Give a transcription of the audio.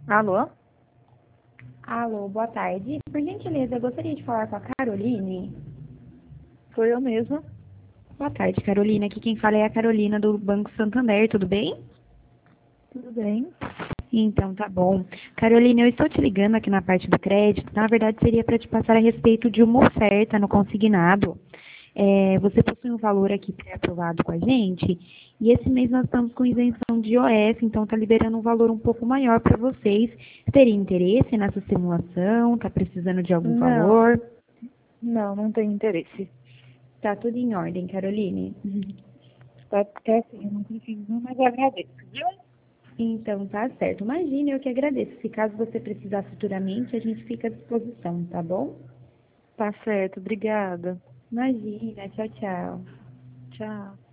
Alô? Alô, boa tarde. Por gentileza, eu gostaria de falar com a Caroline. Sou eu mesma. Boa tarde, Carolina. Aqui quem fala é a Carolina do Banco Santander, tudo bem? Tudo bem? Então, tá bom. Carolina, eu estou te ligando aqui na parte do crédito. Na verdade, seria para te passar a respeito de uma oferta no consignado. Você possui um valor aqui pré-aprovado com a gente, e esse mês nós estamos com isenção de IOF, então está liberando um valor um pouco maior para vocês. Teria interesse nessa simulação? Está precisando de algum Não, valor? não tenho interesse. Tá tudo em ordem, Caroline. É assim, eu não preciso, mas eu agradeço, viu? Então, tá certo. Imagine, eu que agradeço. Se caso você precisar futuramente, a gente fica à disposição, tá bom? Tá certo, obrigada. Imagina, tchau, tchau. Tchau.